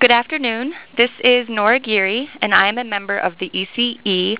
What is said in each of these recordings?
Good afternoon. This is Nora Geary, and I am a member of the ECE.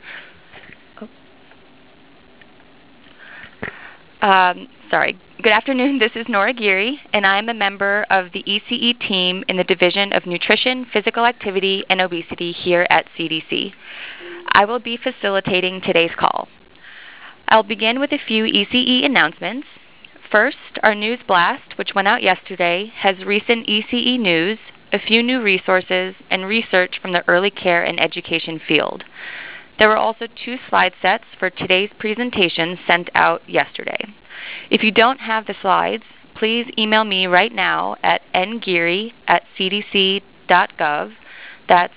Good afternoon. This is Nora Geary, and I am a member of the ECE team in the Division of Nutrition, Physical Activity, and Obesity here at CDC. I will be facilitating today's call. I'll begin with a few ECE announcements. First, our news blast, which went out yesterday, has recent ECE news, a few new resources, and research from the early care and education field. There were also 2 slide sets for today's presentation sent out yesterday. If you don't have the slides, please email me right now at ngeary@cdc.gov. That's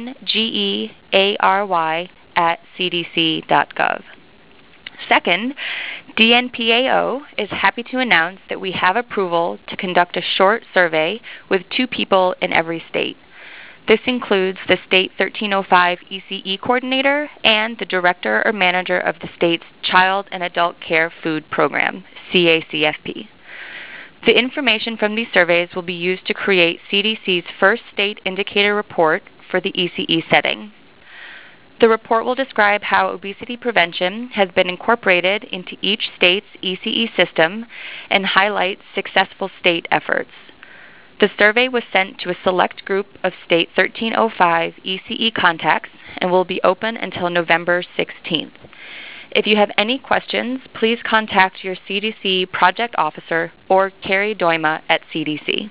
NGEARY@cdc.gov. Second, DNPAO is happy to announce that we have approval to conduct a short survey with 2 people in every state. This includes the State 1305 ECE coordinator and the director or manager of the state's Child and Adult Care Food Program, CACFP. The information from these surveys will be used to create CDC's first state indicator report for the ECE setting. The report will describe how obesity prevention has been incorporated into each state's ECE system and highlight successful state efforts. The survey was sent to a select group of State 1305 ECE contacts and will be open until November 16th. If you have any questions, please contact your CDC project officer or Carrie Doima at CDC.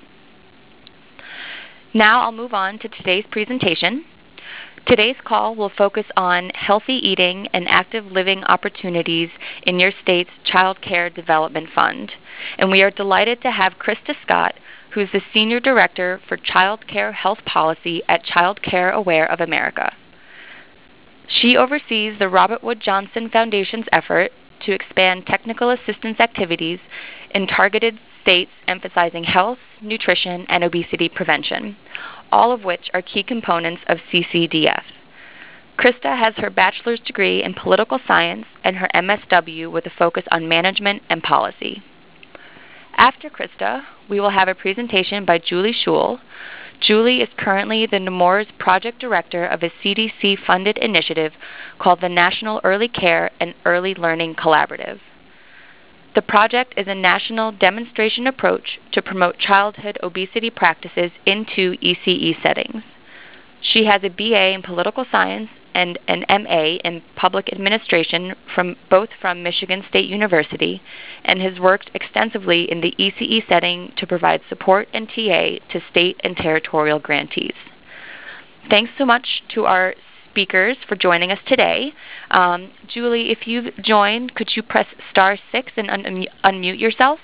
Now I'll move on to today's presentation. Today's call will focus on healthy eating and active living opportunities in your state's Child Care Development Fund. And we are delighted to have Krista Scott, who is the Senior Director for Child Care Health Policy at Child Care Aware of America. She oversees the Robert Wood Johnson Foundation's effort to expand technical assistance activities in targeted states emphasizing health, nutrition, and obesity prevention, all of which are key components of CCDF. Krista has her bachelor's degree in political science and her MSW with a focus on management and policy. After Krista, we will have a presentation by Julie Schul. Julie is currently the Nemours Project Director of a CDC-funded initiative called the National Early Care and Early Learning Collaborative. The project is a national demonstration approach to promote childhood obesity practices into ECE settings. She has a BA in political science and an MA in public administration from Michigan State University and has worked extensively in the ECE setting to provide support and TA to state and territorial grantees. Thanks so much to our speakers for joining us today. Julie, if you've joined, could you press *6 and unmute yourself?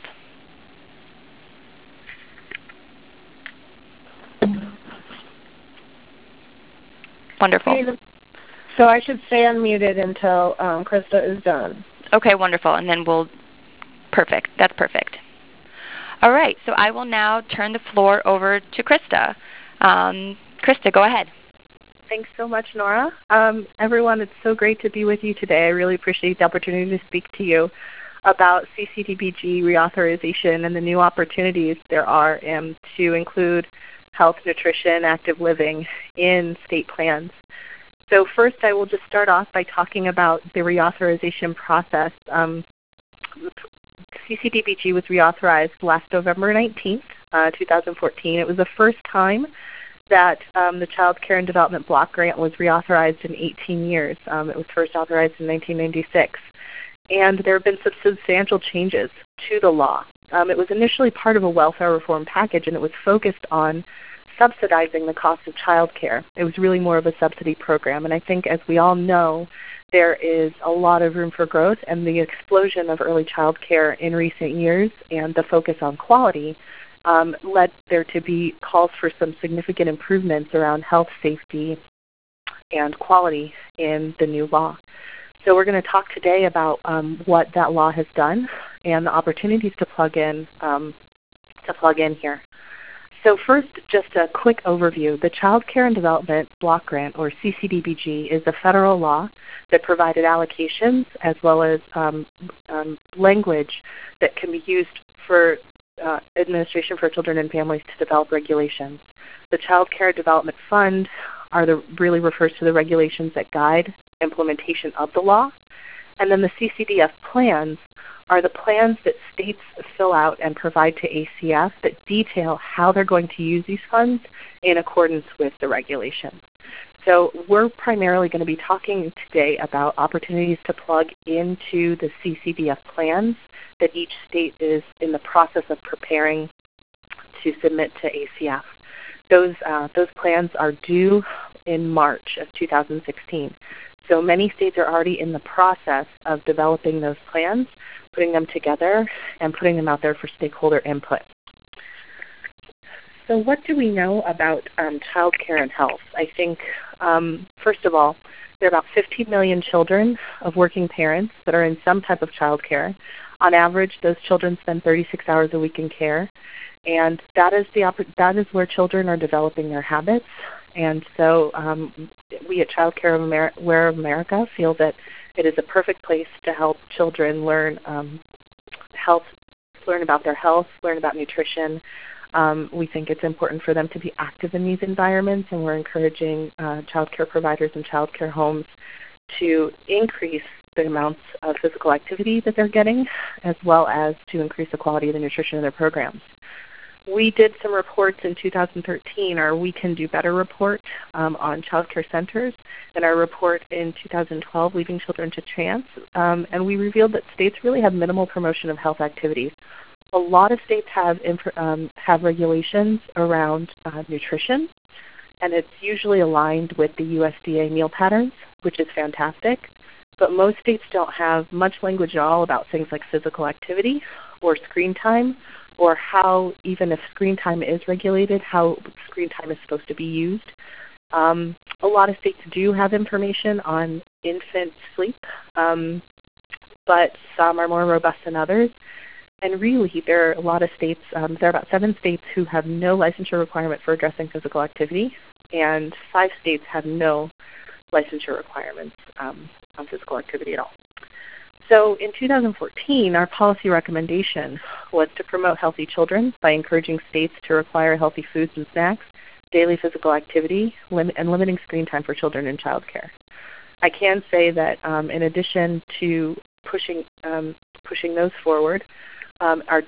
Wonderful. So I should stay unmuted until Krista is done. Okay, wonderful. And then perfect. That's perfect. All right, so I will now turn the floor over to Krista. Krista, go ahead. Thanks so much, Nora. Everyone, it's so great to be with you today. I really appreciate the opportunity to speak to you about CCDBG reauthorization and the new opportunities there are to include health, nutrition, active living in state plans. So first, I will just start off by talking about the reauthorization process. CCDBG was reauthorized last November 19th, 2014. It was the first time that the Child Care and Development Block Grant was reauthorized in 18 years. It was first authorized in 1996. And there have been some substantial changes to the law. It was initially part of a welfare reform package, and it was focused on subsidizing the cost of child care. It was really more of a subsidy program. And I think, as we all know, there is a lot of room for growth, and the explosion of early child care in recent years and the focus on quality led there to be calls for some significant improvements around health, safety, and quality in the new law. So we're going to talk today about what that law has done and the opportunities to plug in here. So first, just a quick overview. The Child Care and Development Block Grant, or CCDBG, is a federal law that provided allocations as well as language that can be used for Administration for Children and Families to develop regulations. The Child Care Development Fund really refers to the regulations that guide implementation of the law. And then the CCDF plans are the plans that states fill out and provide to ACF that detail how they're going to use these funds in accordance with the regulations. So we're primarily going to be talking today about opportunities to plug into the CCDF plans that each state is in the process of preparing to submit to ACF. Those plans are due in March of 2016. So many states are already in the process of developing those plans, putting them together, and putting them out there for stakeholder input. So what do we know about child care and health? I think, first of all, there are about 15 million children of working parents that are in some type of child care. On average, those children spend 36 hours a week in care, and that is where children are developing their habits. And so we at Child Care Aware of America feel that it is a perfect place to help children learn learn about their health, learn about nutrition. We think it's important for them to be active in these environments, and we're encouraging child care providers and child care homes to increase the amounts of physical activity that they're getting, as well as to increase the quality of the nutrition of their programs. We did some reports in 2013, our We Can Do Better report on child care centers, and our report in 2012, Leaving Children to Chance, and we revealed that states really have minimal promotion of health activities. A lot of states have regulations around nutrition, and it's usually aligned with the USDA meal patterns, which is fantastic. But most states don't have much language at all about things like physical activity or screen time, or how, even if screen time is regulated, how screen time is supposed to be used. A lot of states do have information on infant sleep, but some are more robust than others. And really, there are a lot of states, there are about 7 states who have no licensure requirement for addressing physical activity, and 5 states have no licensure requirements on physical activity at all. So in 2014, our policy recommendation was to promote healthy children by encouraging states to require healthy foods and snacks, daily physical activity, and limiting screen time for children in child care. I can say that in addition to pushing those forward, our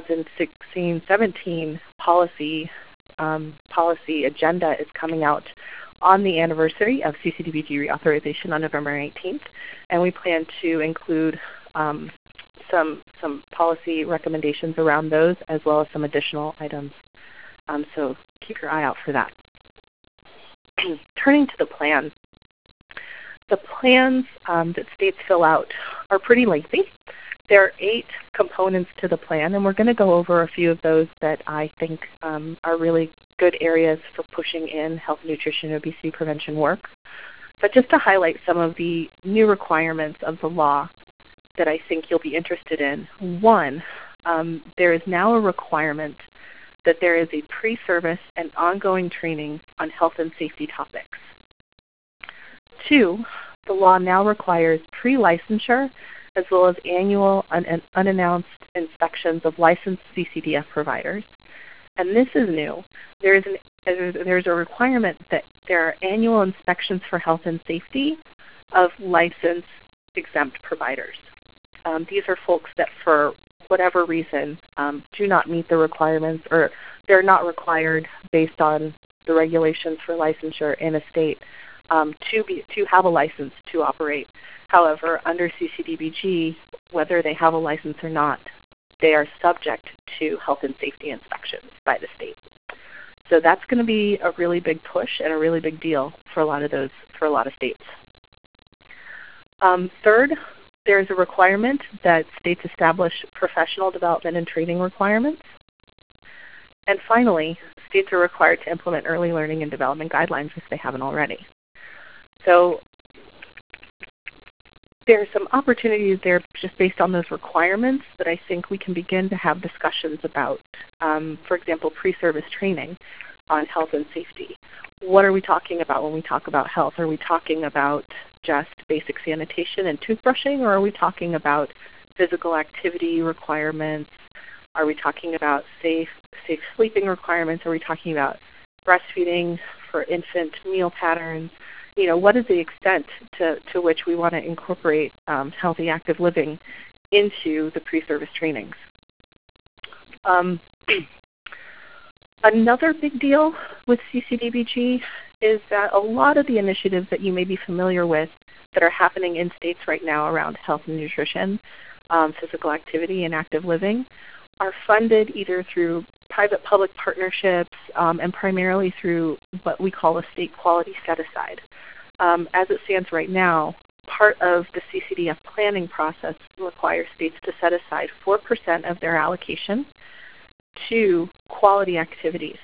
2016-17 policy agenda is coming out on the anniversary of CCDBG reauthorization on November 18th, and we plan to include some policy recommendations around those, as well as some additional items. So keep your eye out for that. Turning to the plan. The plans that states fill out are pretty lengthy. There are 8 components to the plan, and we're going to go over a few of those that I think are really good areas for pushing in health, nutrition, and obesity prevention work. But just to highlight some of the new requirements of the law that I think you'll be interested in. 1, there is now a requirement that there is a pre-service and ongoing training on health and safety topics. 2, the law now requires pre-licensure as well as annual and unannounced inspections of licensed CCDF providers. And this is new. There's a requirement that there are annual inspections for health and safety of licensed exempt providers. These are folks that, for whatever reason, do not meet the requirements, or they're not required based on the regulations for licensure in a state to have a license to operate. However, under CCDBG, whether they have a license or not, they are subject to health and safety inspections by the state. So that's going to be a really big push and a really big deal for a lot of states. Third, there is a requirement that states establish professional development and training requirements. And finally, states are required to implement early learning and development guidelines if they haven't already. So there are some opportunities there just based on those requirements that I think we can begin to have discussions about. For example, pre-service training on health and safety. What are we talking about when we talk about health? Are we talking about just basic sanitation and toothbrushing, or are we talking about physical activity requirements, Are we talking about safe sleeping requirements? Are we talking about breastfeeding for infant meal patterns? What is the extent to which we want to incorporate healthy, active living into the pre-service trainings? Another big deal with CCDBG is that a lot of the initiatives that you may be familiar with that are happening in states right now around health and nutrition, physical activity, and active living are funded either through private-public partnerships and primarily through what we call a state quality set-aside. As it stands right now, part of the CCDF planning process requires states to set aside 4% of their allocation to quality activities.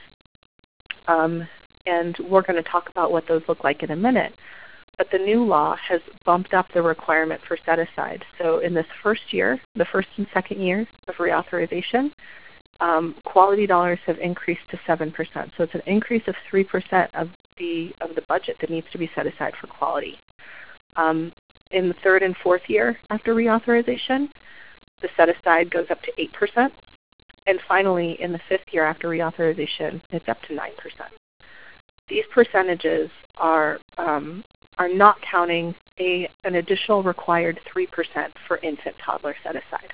And we're going to talk about what those look like in a minute. But the new law has bumped up the requirement for set-aside. So in this first year, the first and second year of reauthorization, quality dollars have increased to 7%. So it's an increase of 3% of the budget that needs to be set aside for quality. In the third and fourth year after reauthorization, the set-aside goes up to 8%. And finally, in the fifth year after reauthorization, it's up to 9%. These percentages are not counting an additional required 3% for infant toddler set-aside.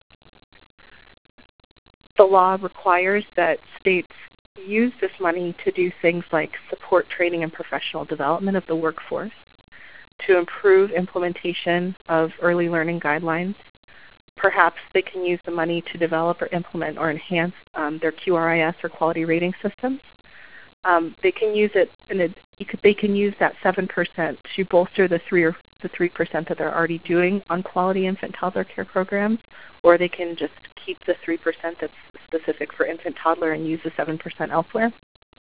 The law requires that states use this money to do things like support training and professional development of the workforce, to improve implementation of early learning guidelines. Perhaps they can use the money to develop or implement or enhance their QRIS or quality rating systems. They can use it. They can use that 7% to bolster the 3% that they're already doing on quality infant toddler care programs, or they can just keep the 3% that's specific for infant toddler and use the 7% elsewhere.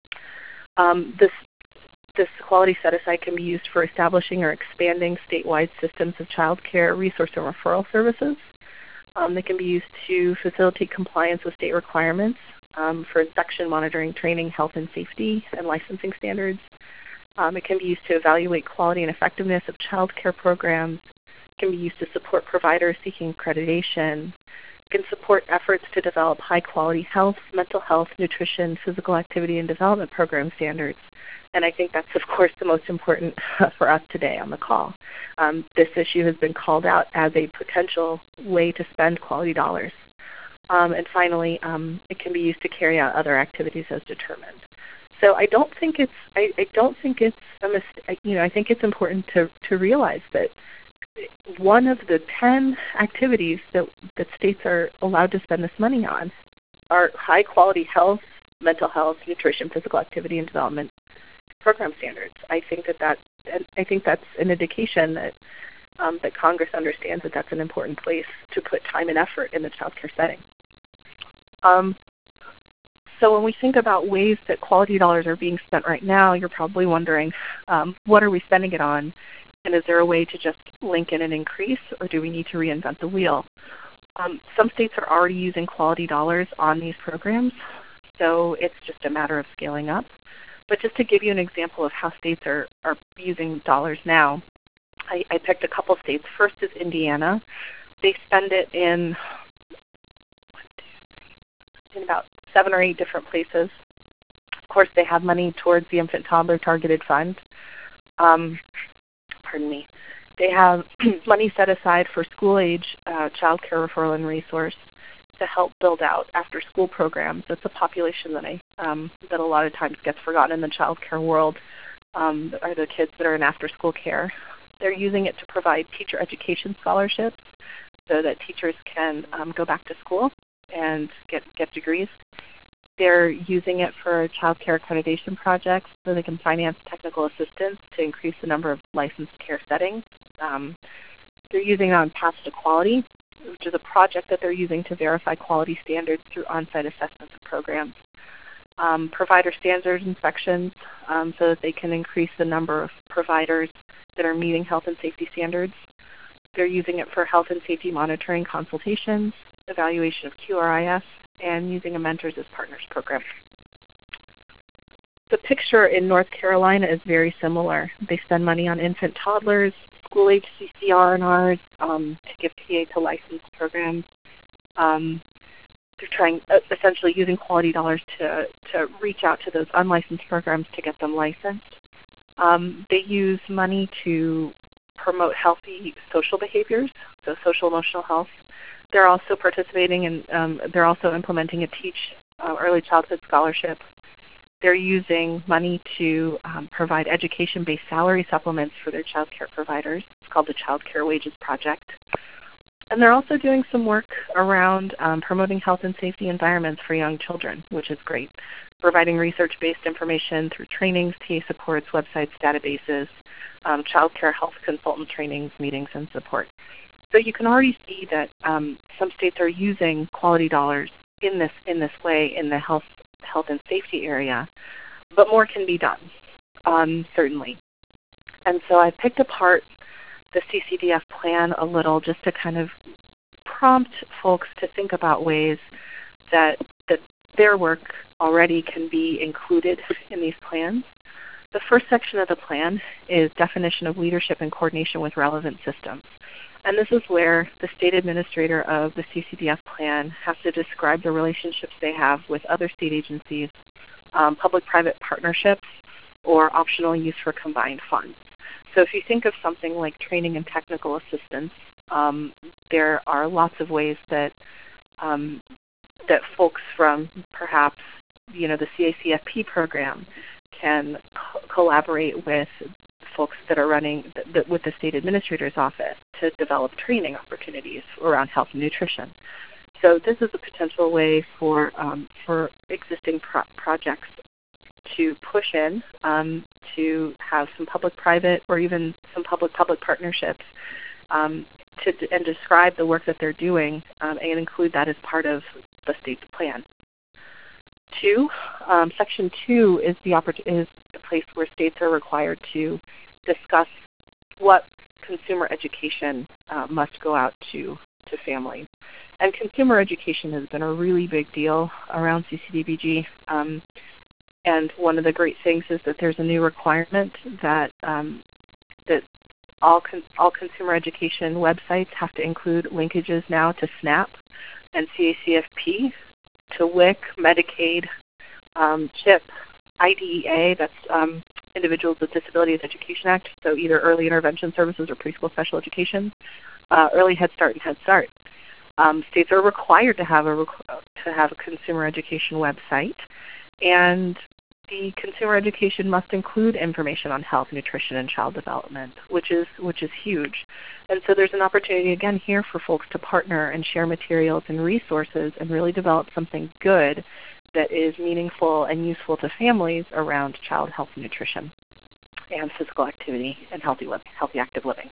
This quality set-aside can be used for establishing or expanding statewide systems of child care resource and referral services. They can be used to facilitate compliance with state requirements for inspection, monitoring, training, health and safety, and licensing standards. It can be used to evaluate quality and effectiveness of child care programs. It can be used to support providers seeking accreditation. It can support efforts to develop high-quality health, mental health, nutrition, physical activity, and development program standards. And I think that's, of course, the most important for us today on the call. This issue has been called out as a potential way to spend quality dollars. And finally, it can be used to carry out other activities as determined. So I don't think it's a mistake. I think it's important to realize that one of the 10 activities that states are allowed to spend this money on are high quality health, mental health, nutrition, physical activity, and development program standards. I think that's an indication that that Congress understands that that's an important place to put time and effort in the child care setting. So when we think about ways that quality dollars are being spent right now, you're probably wondering, what are we spending it on? And is there a way to just link in an increase, or do we need to reinvent the wheel? Some states are already using quality dollars on these programs, so it's just a matter of scaling up. But just to give you an example of how states are using dollars now, I picked a couple states. First is Indiana. They spend it in about 7 or 8 different places. Of course, they have money towards the infant toddler targeted fund. They have money set aside for school-age child care referral and resource to help build out after-school programs. It's a population that that a lot of times gets forgotten in the child care world, are the kids that are in after-school care. They're using it to provide teacher education scholarships so that teachers can go back to school and get degrees. They're using it for child care accreditation projects so they can finance technical assistance to increase the number of licensed care settings. They're using it on Paths to Quality, which is a project that they're using to verify quality standards through on-site assessments of programs. Provider standards inspections so that they can increase the number of providers that are meeting health and safety standards. They're using it for health and safety monitoring consultations, evaluation of QRIS, and using a Mentors as Partners program. The picture in North Carolina is very similar. They spend money on infant toddlers, school-age CCR&Rs, to give TA to licensed programs. essentially using quality dollars to reach out to those unlicensed programs to get them licensed. They use money to promote healthy social behaviors, so social emotional health. They're also participating in, they're also implementing a Teach Early Childhood Scholarship. They're using money to provide education-based salary supplements for their child care providers. It's called the Child Care Wages Project. And they're also doing some work around promoting health and safety environments for young children, which is great. Providing research-based information through trainings, TA supports, websites, databases, child care health consultant trainings, meetings, and support. So you can already see that some states are using quality dollars in this way in the health and safety area, but more can be done, certainly. And so I picked apart the CCDF plan a little just to kind of prompt folks to think about ways that their work already can be included in these plans. The first section of the plan is definition of leadership and coordination with relevant systems. And this is where the state administrator of the CCDF plan has to describe the relationships they have with other state agencies, public-private partnerships, or optional use for combined funds. So if you think of something like training and technical assistance, there are lots of ways that that folks from perhaps the CACFP program can collaborate with folks that are running with the state administrator's office to develop training opportunities around health and nutrition. So this is a potential way for existing projects to push in to have some public-private or even some public-public partnerships and describe the work that they're doing and include that as part of the state's plan. Section 2 is the place where states are required to discuss what consumer education must go out to families. And consumer education has been a really big deal around CCDBG. And one of the great things is that there's a new requirement that that all consumer education websites have to include linkages now to SNAP and CACFP, to WIC, Medicaid, CHIP, IDEA, that's Individuals with Disabilities Education Act, so either early intervention services or preschool special education, early Head Start and Head Start. States are required to have a consumer education website, and the consumer education must include information on health, nutrition, and child development, which is huge. And so there's an opportunity again here for folks to partner and share materials and resources and really develop something good that is meaningful and useful to families around child health and nutrition and physical activity and healthy active living.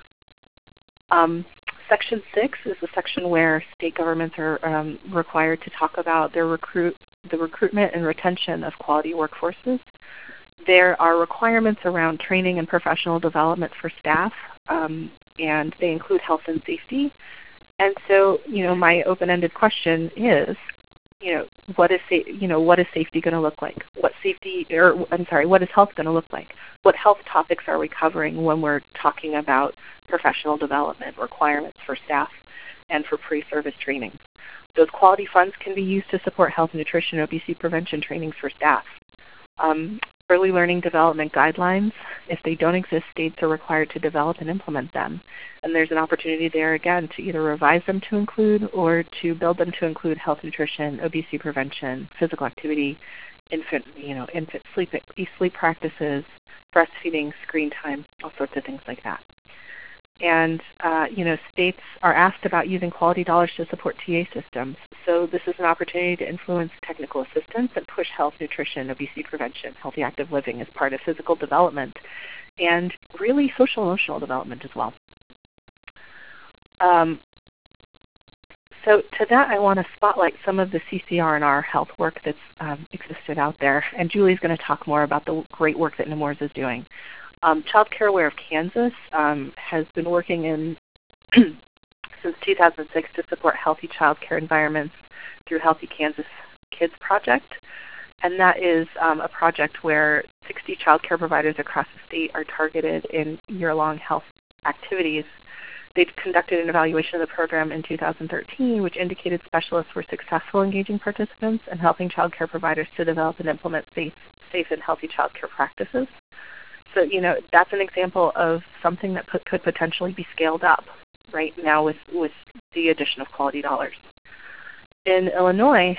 Section 6 is the section where state governments are required to talk about the recruitment and retention of quality workforces. There are requirements around training and professional development for staff, and they include health and safety. And so, my open-ended question is, what is safety going to look like? What is health going to look like? What health topics are we covering when we're talking about professional development requirements for staff and for pre-service training? Those quality funds can be used to support health, nutrition, and obesity prevention trainings for staff. Early learning development guidelines, if they don't exist, states are required to develop and implement them. And there's an opportunity there, again, to either revise them to include or to build them to include health, nutrition, obesity prevention, physical activity, infant sleep practices, breastfeeding, screen time, all sorts of things like that. And, states are asked about using quality dollars to support TA systems. So this is an opportunity to influence technical assistance and push health, nutrition, obesity prevention, healthy active living as part of physical development and really social emotional development as well. So to that, I want to spotlight some of the CCR&R health work that's existed out there. And Julie's going to talk more about the great work that Nemours is doing. Child Care Aware of Kansas has been working since 2006 to support healthy child care environments through Healthy Kansas Kids Project. And that is a project where 60 child care providers across the state are targeted in year-long health activities They conducted an evaluation of the program in 2013, which indicated specialists were successful engaging participants and helping child care providers to develop and implement safe and healthy child care practices. So, that's an example of something that could potentially be scaled up right now with the addition of quality dollars. In Illinois,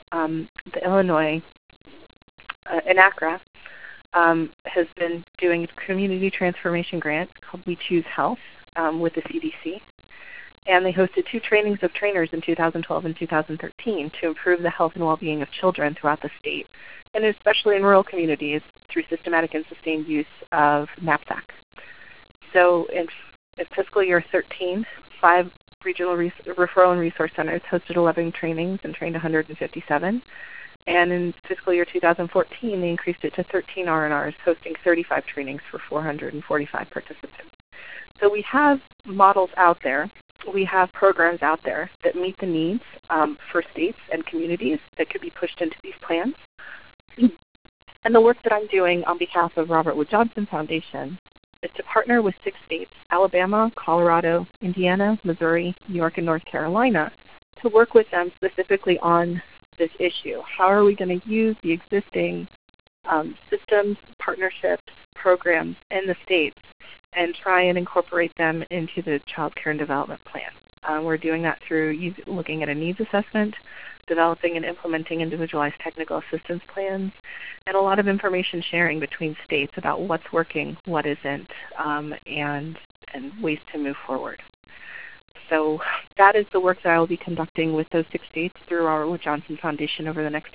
NACRA has been doing a community transformation grant called We Choose Health with the CDC. And they hosted 2 trainings of trainers in 2012 and 2013 to improve the health and well-being of children throughout the state, and especially in rural communities through systematic and sustained use of NAPSAC. So in fiscal year 13, 5 regional referral and resource centers hosted 11 trainings and trained 157. And in fiscal year 2014, they increased it to 13 R&Rs, hosting 35 trainings for 445 participants. So we have models out there. We have programs out there that meet the needs for states and communities that could be pushed into these plans. And the work that I'm doing on behalf of Robert Wood Johnson Foundation is to partner with 6 states, Alabama, Colorado, Indiana, Missouri, New York, and North Carolina, to work with them specifically on this issue. How are we going to use the existing systems, partnerships, programs in the states and try and incorporate them into the Child Care and Development Plan? We're doing that through looking at a needs assessment, developing and implementing individualized technical assistance plans, and a lot of information sharing between states about what's working, what isn't, and ways to move forward. So that is the work that I will be conducting with those 6 states through our Wood Johnson Foundation over the next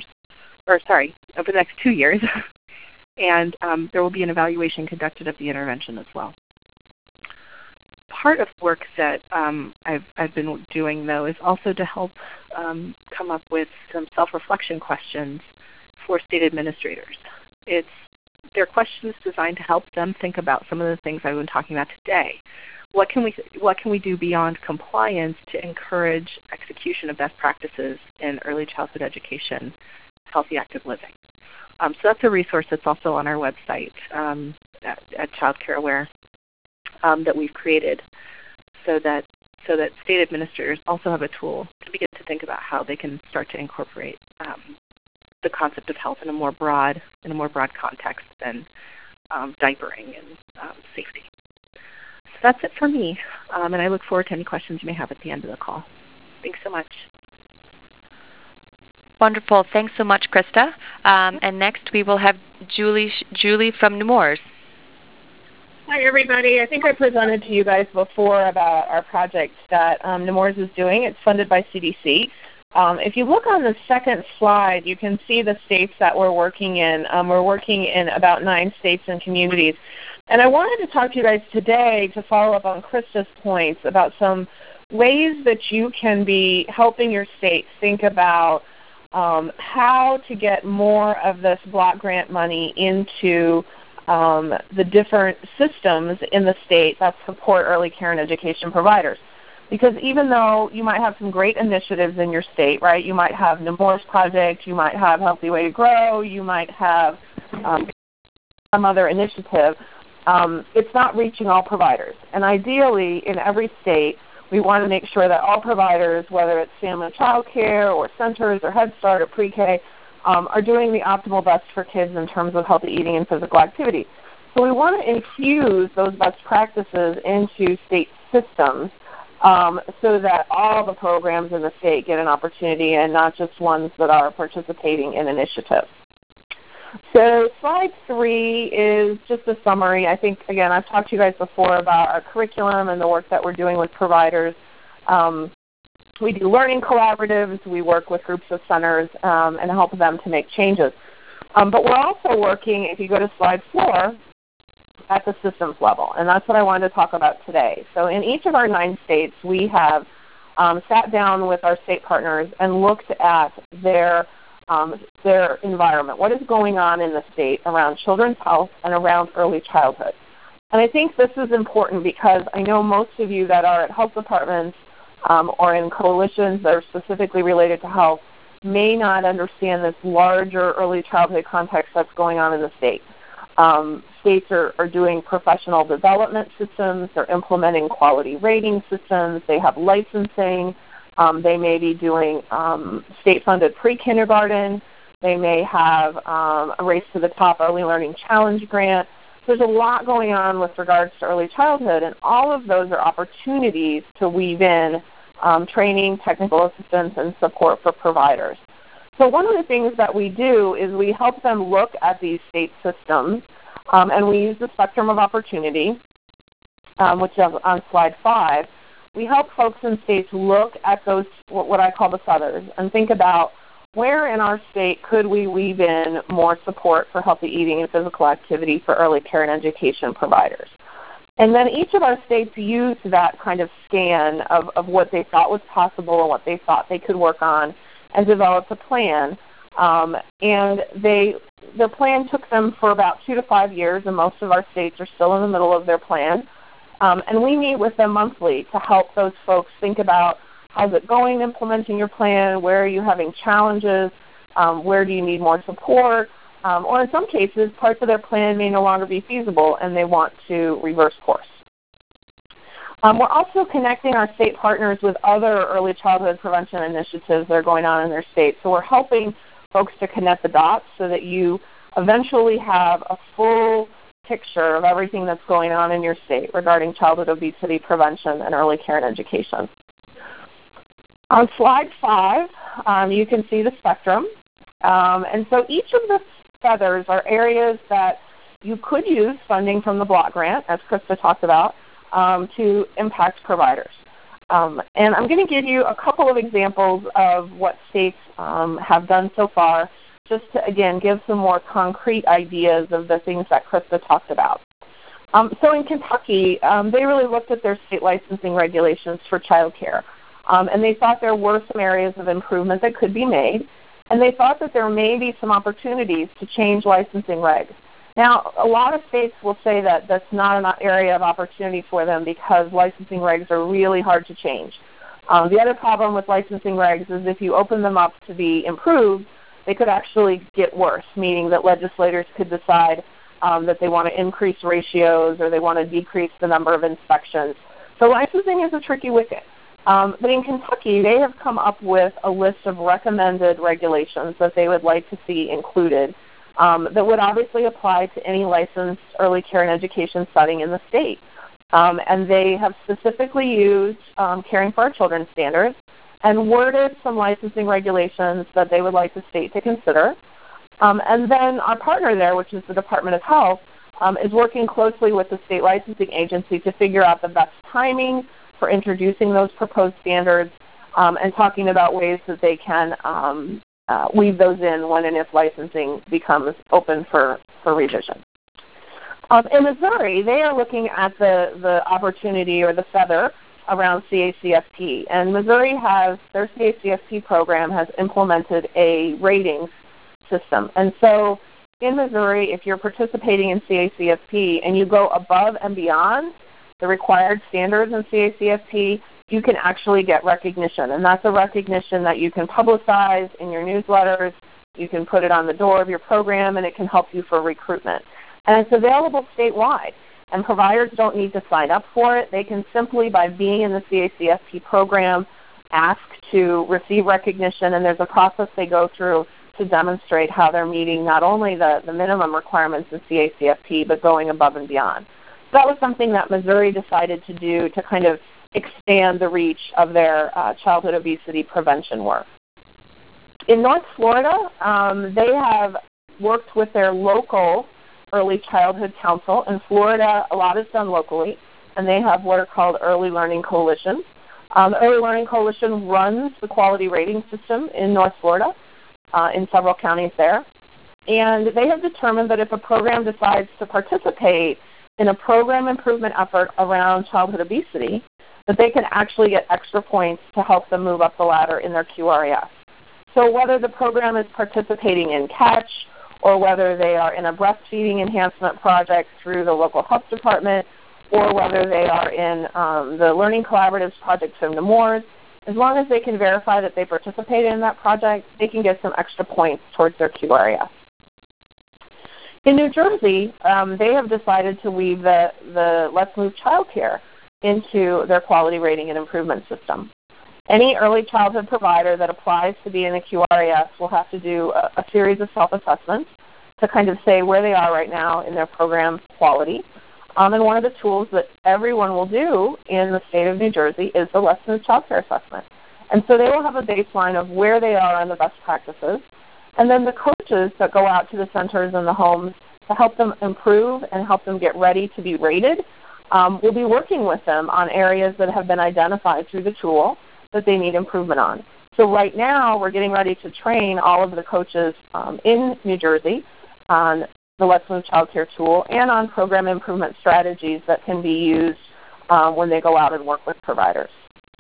2 years. And there will be an evaluation conducted of the intervention as well. Part of the work that I've been doing, though, is also to help come up with some self-reflection questions for state administrators. They're questions designed to help them think about some of the things I've been talking about today. What can we do beyond compliance to encourage execution of best practices in early childhood education, healthy active living? So that's a resource that's also on our website at Child Care Aware that we've created, so that state administrators also have a tool to begin to think about how they can start to incorporate the concept of health in a more broad context than diapering and safety. So that's it for me, and I look forward to any questions you may have at the end of the call. Thanks so much. Wonderful. Thanks so much, Krista. And next we will have Julie from Nemours. Hi, everybody. I think I presented to you guys before about our project that Nemours is doing. It's funded by CDC. If you look on the second slide, you can see the states that we're working in. We're working in about 9 states and communities. And I wanted to talk to you guys today to follow up on Krista's points about some ways that you can be helping your state think about how to get more of this block grant money into the different systems in the state that support early care and education providers. Because even though you might have some great initiatives in your state, right? You might have Nemours Project, you might have Healthy Way to Grow, you might have some other initiative, it's not reaching all providers. And ideally, in every state, we want to make sure that all providers, whether it's family child care or centers or Head Start or pre-K, are doing the optimal best for kids in terms of healthy eating and physical activity. So we want to infuse those best practices into state systems so that all the programs in the state get an opportunity and not just ones that are participating in initiatives. So slide 3 is just a summary. I think, again, I've talked to you guys before about our curriculum and the work that we're doing with providers. We do learning collaboratives. We work with groups of centers and help them to make changes. But we're also working, if you go to slide 4, at the systems level, and that's what I wanted to talk about today. So in each of our 9 states, we have sat down with our state partners and looked at their environment. What is going on in the state around children's health and around early childhood? And I think this is important because I know most of you that are at health departments or in coalitions that are specifically related to health may not understand this larger early childhood context that's going on in the state. states are doing professional development systems. They're implementing quality rating systems. They have licensing. They may be doing state-funded pre-kindergarten. They may have a Race to the Top Early Learning Challenge grant. There's a lot going on with regards to early childhood, and all of those are opportunities to weave in training, technical assistance, and support for providers. So one of the things that we do is we help them look at these state systems, and we use the spectrum of opportunity, which is on slide 5. We help folks in states look at those, what I call the feathers, and think about where in our state could we weave in more support for healthy eating and physical activity for early care and education providers. And then each of our states used that kind of scan of what they thought was possible and what they thought they could work on and developed a plan. And the plan took them for about 2 to 5 years, and most of our states are still in the middle of their plan. And we meet with them monthly to help those folks think about how's it going implementing your plan, where are you having challenges, where do you need more support, or in some cases, parts of their plan may no longer be feasible and they want to reverse course. We're also connecting our state partners with other early childhood prevention initiatives that are going on in their state. So we're helping folks to connect the dots so that you eventually have a full picture of everything that's going on in your state regarding childhood obesity prevention and early care and education. On slide 5, you can see the spectrum. And so each of the feathers are areas that you could use funding from the block grant, as Krista talked about, to impact providers. And I'm going to give you a couple of examples of what states have done so far, just to, again, give some more concrete ideas of the things that Krista talked about. So in Kentucky, they really looked at their state licensing regulations for child care. And they thought there were some areas of improvement that could be made, and they thought that there may be some opportunities to change licensing regs. Now, a lot of states will say that that's not an area of opportunity for them because licensing regs are really hard to change. The other problem with licensing regs is if you open them up to be improved, they could actually get worse, meaning that legislators could decide that they want to increase ratios or they want to decrease the number of inspections. So licensing is a tricky wicket. But in Kentucky, they have come up with a list of recommended regulations that they would like to see included that would obviously apply to any licensed early care and education setting in the state. And they have specifically used Caring for Our Children standards and worded some licensing regulations that they would like the state to consider. And then our partner there, which is the Department of Health, is working closely with the state licensing agency to figure out the best timing for introducing those proposed standards and talking about ways that they can weave those in when and if licensing becomes open for revision. In Missouri, they are looking at the opportunity or the feather around CACFP. And Missouri has, their CACFP program has implemented a ratings system. And so in Missouri, if you're participating in CACFP and you go above and beyond the required standards in CACFP, you can actually get recognition. And that's a recognition that you can publicize in your newsletters, you can put it on the door of your program, and it can help you for recruitment. And it's available statewide. And providers don't need to sign up for it. They can simply, by being in the CACFP program, ask to receive recognition, and there's a process they go through to demonstrate how they're meeting not only the minimum requirements in CACFP, but going above and beyond. That was something that Missouri decided to do to kind of expand the reach of their childhood obesity prevention work. In North Florida, they have worked with their local Early Childhood Council. In Florida, a lot is done locally, and they have what are called Early Learning Coalitions. The Early Learning Coalition runs the quality rating system in North Florida, in several counties there. And they have determined that if a program decides to participate in a program improvement effort around childhood obesity, that they can actually get extra points to help them move up the ladder in their QRAS. So whether the program is participating in CATCH, or whether they are in a breastfeeding enhancement project through the local health department, or whether they are in the Learning Collaboratives project from Nemours, as long as they can verify that they participated in that project, they can get some extra points towards their QRAS. In New Jersey, they have decided to weave the Let's Move childcare into their quality rating and improvement system. Any early childhood provider that applies to be in the QRAS will have to do a series of self-assessments to kind of say where they are right now in their program quality. And one of the tools that everyone will do in the state of New Jersey is the Let's Move childcare assessment. And so they will have a baseline of where they are on the best practices. And then the coaches that go out to the centers and the homes to help them improve and help them get ready to be rated will be working with them on areas that have been identified through the tool that they need improvement on. So right now we're getting ready to train all of the coaches in New Jersey on the Let's Move childcare tool and on program improvement strategies that can be used when they go out and work with providers.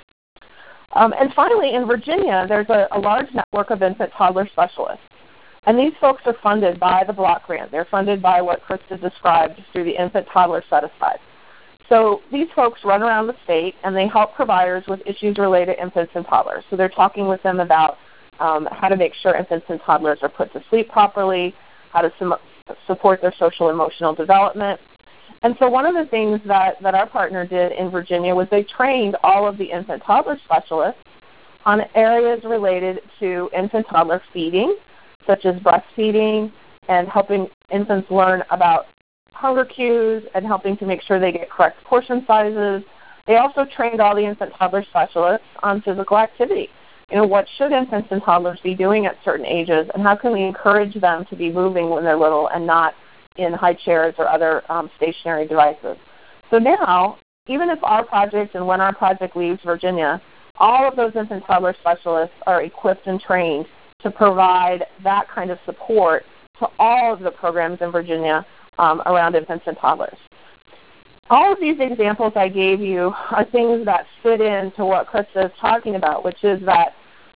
And finally, in Virginia, there's a large network of infant toddler specialists. And these folks are funded by the block grant. They're funded by what Krista described through the infant toddler set-aside. So these folks run around the state, and they help providers with issues related to infants and toddlers. So they're talking with them about how to make sure infants and toddlers are put to sleep properly, how to support their social emotional development. And so one of the things that our partner did in Virginia was they trained all of the infant toddler specialists on areas related to infant toddler feeding, such as breastfeeding and helping infants learn about hunger cues and helping to make sure they get correct portion sizes. They also trained all the infant toddler specialists on physical activity. What should infants and toddlers be doing at certain ages, and how can we encourage them to be moving when they're little and not in high chairs or other stationary devices. So now, even if our project and when our project leaves Virginia, all of those infant toddler specialists are equipped and trained to provide that kind of support to all of the programs in Virginia around infants and toddlers. All of these examples I gave you are things that fit into what Krista is talking about, which is that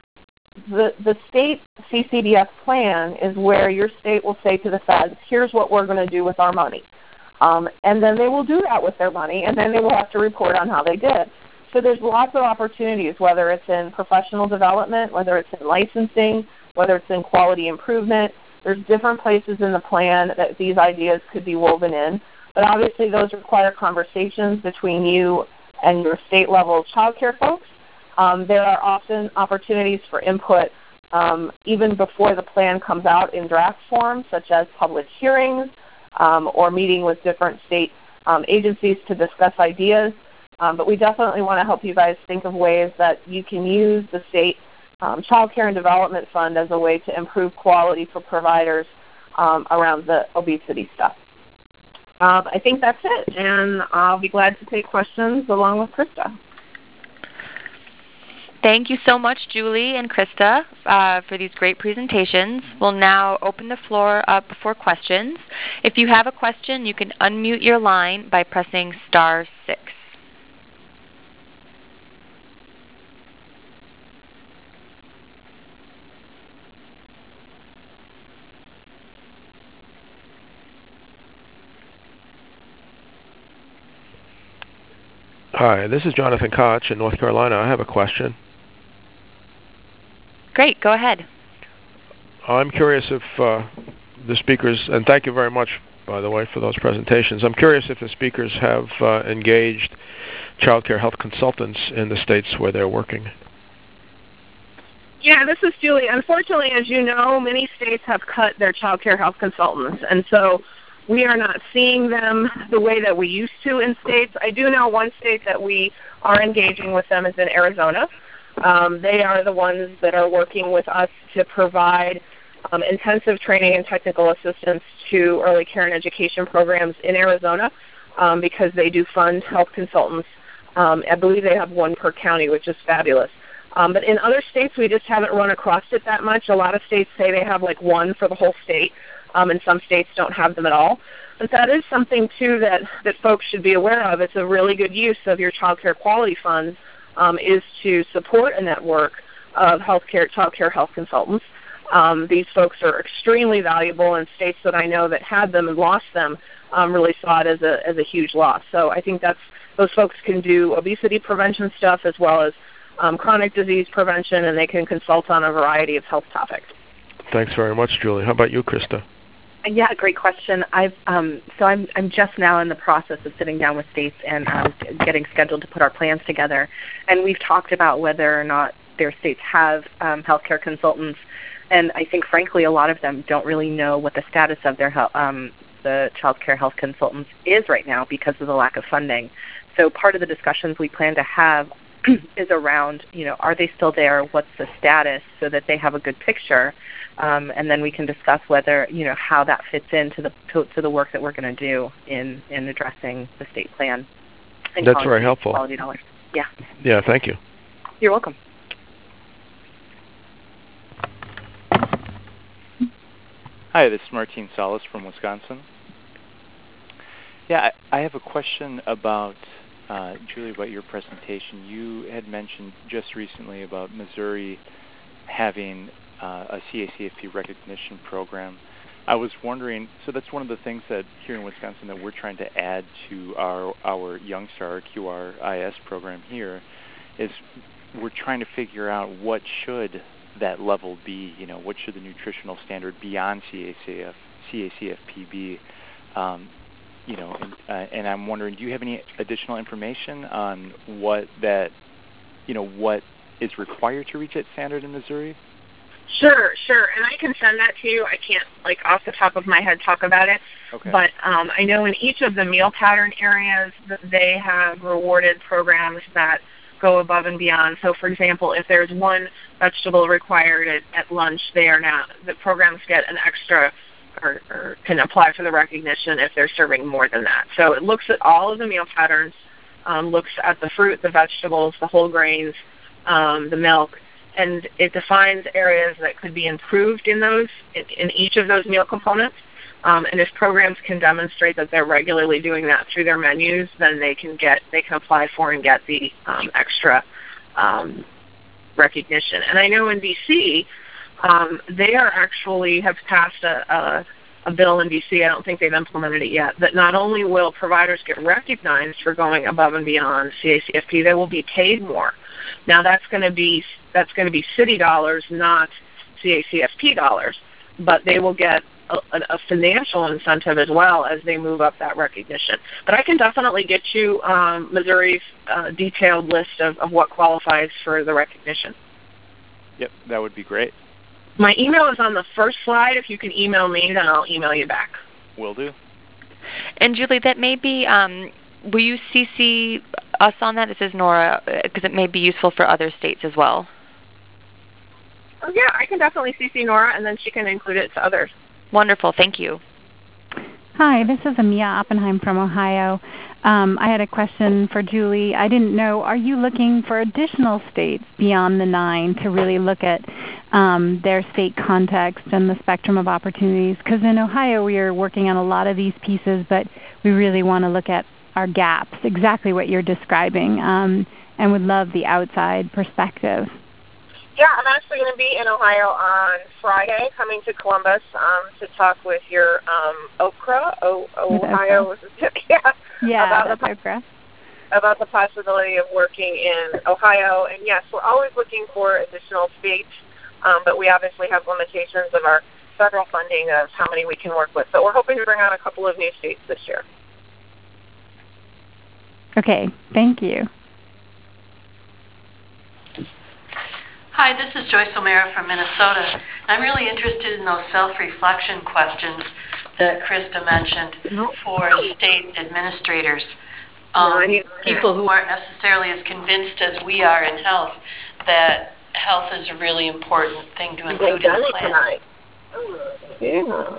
the state CCDF plan is where your state will say to the feds, here's what we're going to do with our money. And then they will do that with their money, and then they will have to report on how they did. So there's lots of opportunities, whether it's in professional development, whether it's in licensing, whether it's in quality improvement. There's different places in the plan that these ideas could be woven in. But obviously those require conversations between you and your state-level child care folks. There are often opportunities for input even before the plan comes out in draft form, such as public hearings or meeting with different state agencies to discuss ideas. But we definitely want to help you guys think of ways that you can use the state Child Care and Development Fund as a way to improve quality for providers around the obesity stuff. I think that's it, and I'll be glad to take questions along with Krista. Thank you so much, Julie and Krista, for these great presentations. We'll now open the floor up for questions. If you have a question, you can unmute your line by pressing *6. Hi, this is Jonathan Koch in North Carolina. I have a question. Great, go ahead. I'm curious if the speakers, and thank you very much, by the way, for those presentations. I'm curious if the speakers have engaged child care health consultants in the states where they're working. Yeah, this is Julie. Unfortunately, as you know, many states have cut their child care health consultants, and so we are not seeing them the way that we used to in states. I do know one state that we are engaging with them is in Arizona. They are the ones that are working with us to provide intensive training and technical assistance to early care and education programs in Arizona because they do fund health consultants. I believe they have one per county, which is fabulous. But in other states, we just haven't run across it that much. A lot of states say they have like one for the whole state. And some states don't have them at all. But that is something, too, that folks should be aware of. It's a really good use of your child care quality funds is to support a network of child care health consultants. These folks are extremely valuable, and states that I know that had them and lost them really saw it as a huge loss. So I think those folks can do obesity prevention stuff as well as chronic disease prevention, and they can consult on a variety of health topics. Thanks very much, Julie. How about you, Krista? Yeah, great question. I'm just now in the process of sitting down with states and getting scheduled to put our plans together. And we've talked about whether or not their states have healthcare consultants. And I think, frankly, a lot of them don't really know what the status of their the child care health consultants is right now because of the lack of funding. So part of the discussions we plan to have is around, are they still there? What's the status, so that they have a good picture, and then we can discuss whether, how that fits into the work that we're going to do in addressing the state plan. That's very helpful. Quality dollars. Yeah. Yeah. Thank you. You're welcome. Hi, this is Martine Salas from Wisconsin. Yeah, I have a question about, Julie, about your presentation. You had mentioned just recently about Missouri having a CACFP recognition program. I was wondering, so that's one of the things that here in Wisconsin that we're trying to add to our Youngstar, our QRIS program here, is we're trying to figure out what should that level be, what should the nutritional standard beyond CACFP be, and I'm wondering, do you have any additional information on what that, what is required to reach that standard in Missouri? Sure, and I can send that to you. I can't, off the top of my head talk about it, okay. But I know in each of the meal pattern areas that they have rewarded programs that go above and beyond. So, for example, if there's one vegetable required at lunch, the programs get an extra or can apply for the recognition if they're serving more than that. So it looks at all of the meal patterns, looks at the fruit, the vegetables, the whole grains, the milk, and it defines areas that could be improved in each of those meal components. And if programs can demonstrate that they're regularly doing that through their menus, then they can apply for and get the extra recognition. And I know in DC, they have passed a bill in DC. I don't think they've implemented it yet. That not only will providers get recognized for going above and beyond CACFP, they will be paid more. Now that's going to be city dollars, not CACFP dollars, but they will get a financial incentive as well as they move up that recognition. But I can definitely get you Missouri's detailed list of what qualifies for the recognition. Yep, that would be great. My email is on the first slide. If you can email me, then I'll email you back. Will do. And Julie, that may be, will you CC us on that? This is Nora, because it may be useful for other states as well. Oh, yeah, I can definitely CC Nora, and then she can include it to others. Wonderful. Thank you. Hi, this is Amia Oppenheim from Ohio. I had a question for Julie. I didn't know, are you looking for additional states beyond the 9 to really look at their state context and the spectrum of opportunities? Because in Ohio we are working on a lot of these pieces, but we really want to look at our gaps, exactly what you're describing, and would love the outside perspective. Yeah, I'm actually going to be in Ohio on Friday, coming to Columbus to talk with your Okra, Ohio. Yeah, that's Okra. About the possibility of working in Ohio. And yes, we're always looking for additional states, but we obviously have limitations of our federal funding of how many we can work with. But we're hoping to bring on a couple of new states this year. Okay, thank you. Hi, this is Joyce O'Mara from Minnesota. I'm really interested in those self-reflection questions that Krista mentioned for state administrators. People who aren't necessarily as convinced as we are in health that health is a really important thing to include in the plan. Yeah.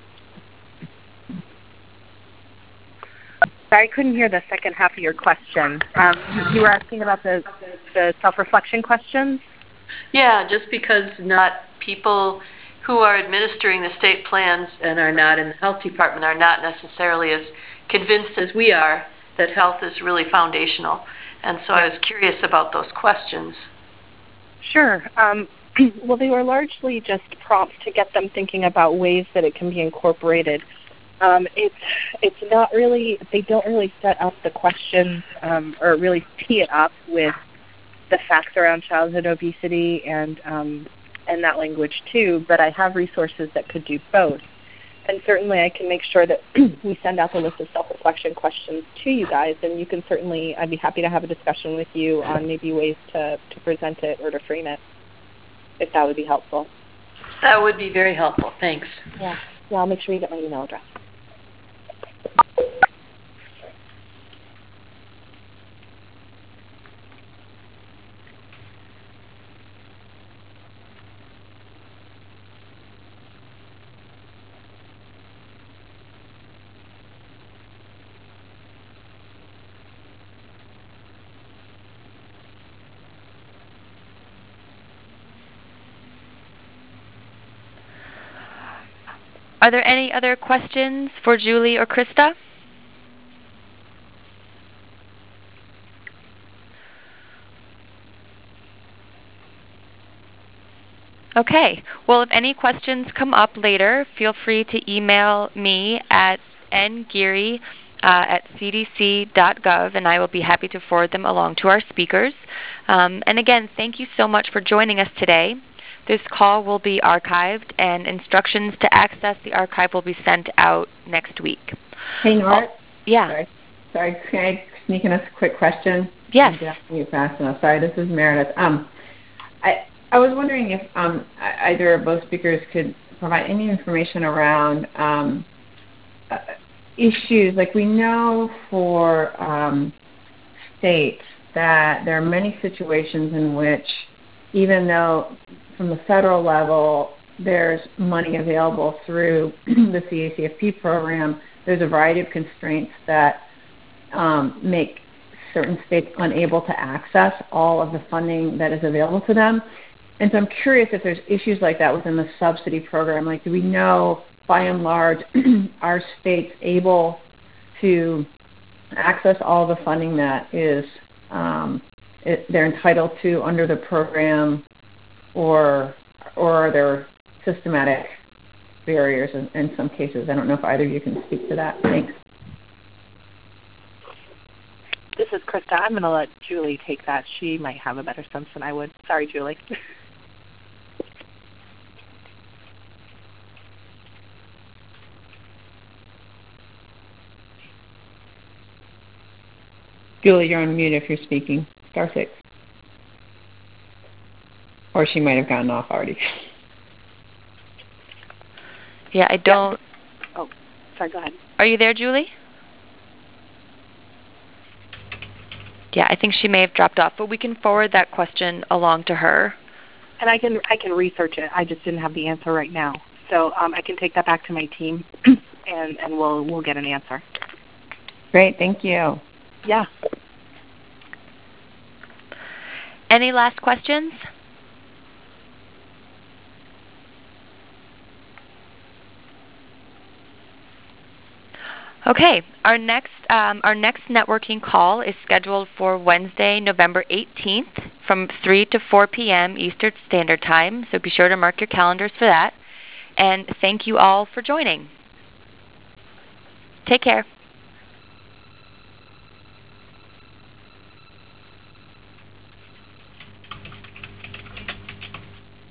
Sorry, I couldn't hear the second half of your question. You were asking about the self-reflection questions? Yeah, just because not people who are administering the state plans and are not in the health department are not necessarily as convinced as we are that health is really foundational. And so I was curious about those questions. Sure. Well, they were largely just prompts to get them thinking about ways that it can be incorporated. It's not really, they don't really set up the questions or really tee it up with the facts around childhood obesity and that language too, but I have resources that could do both. And certainly I can make sure that we send out the list of self-reflection questions to you guys, and you can certainly, I'd be happy to have a discussion with you on maybe ways to present it or to frame it, if that would be helpful. That would be very helpful. Thanks. Yeah, I'll make sure you get my email address. Are there any other questions for Julie or Krista? Okay. Well, if any questions come up later, feel free to email me at ngeary@cdc.gov, and I will be happy to forward them along to our speakers. And again, thank you so much for joining us today. This call will be archived, and instructions to access the archive will be sent out next week. Hey, Nora. Yeah. Sorry, can I sneak in a quick question? Yes. You fast enough. Sorry, this is Meredith. I was wondering if either of both speakers could provide any information around issues. Like, we know for states that there are many situations in which, even though from the federal level there's money available through the CACFP program, there's a variety of constraints that make certain states unable to access all of the funding that is available to them. And so I'm curious if there's issues like that within the subsidy program. Like, do we know, by and large, are states able to access all the funding that is they're entitled to under the program, or are there systematic barriers in some cases? I don't know if either of you can speak to that. Thanks. This is Krista. I'm going to let Julie take that. She might have a better sense than I would. Sorry, Julie. Julie, you're on mute if you're speaking. *6. Or she might have gotten off already. Yeah, I don't. Yeah. Oh, sorry, go ahead. Are you there, Julie? Yeah, I think she may have dropped off, but we can forward that question along to her. And I can research it. I just didn't have the answer right now. So I can take that back to my team, and we'll get an answer. Great, thank you. Yeah. Any last questions? Okay, our next networking call is scheduled for Wednesday, November 18th from 3 to 4 p.m. Eastern Standard Time, so be sure to mark your calendars for that. And thank you all for joining. Take care.